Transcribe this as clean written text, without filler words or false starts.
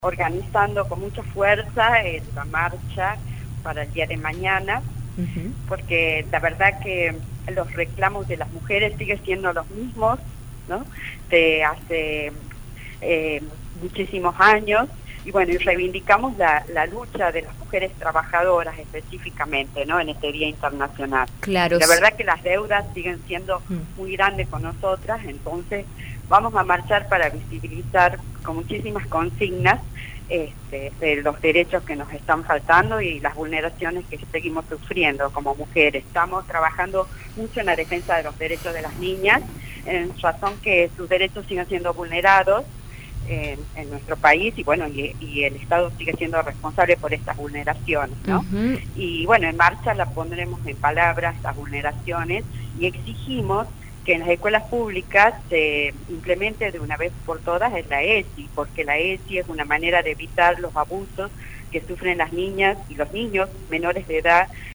organizando con mucha fuerza la marcha para el día de mañana, porque la verdad que los reclamos de las mujeres siguen siendo los mismos, ¿no? De hace muchísimos años, y bueno, y reivindicamos la lucha de las mujeres trabajadoras específicamente, ¿no? En este Día Internacional. Claro. La verdad que las deudas siguen siendo muy grandes con nosotras, entonces vamos a marchar para visibilizar con muchísimas consignas de los derechos que nos están faltando y las vulneraciones que seguimos sufriendo como mujeres. Estamos trabajando mucho en la defensa de los derechos de las niñas, en razón que sus derechos siguen siendo vulnerados en nuestro país, y bueno, y el Estado sigue siendo responsable por estas vulneraciones, ¿no? Y bueno, en marcha la pondremos en palabras, estas vulneraciones, y exigimos que en las escuelas públicas se implemente de una vez por todas la ESI, porque la ESI es una manera de evitar los abusos que sufren las niñas y los niños menores de edad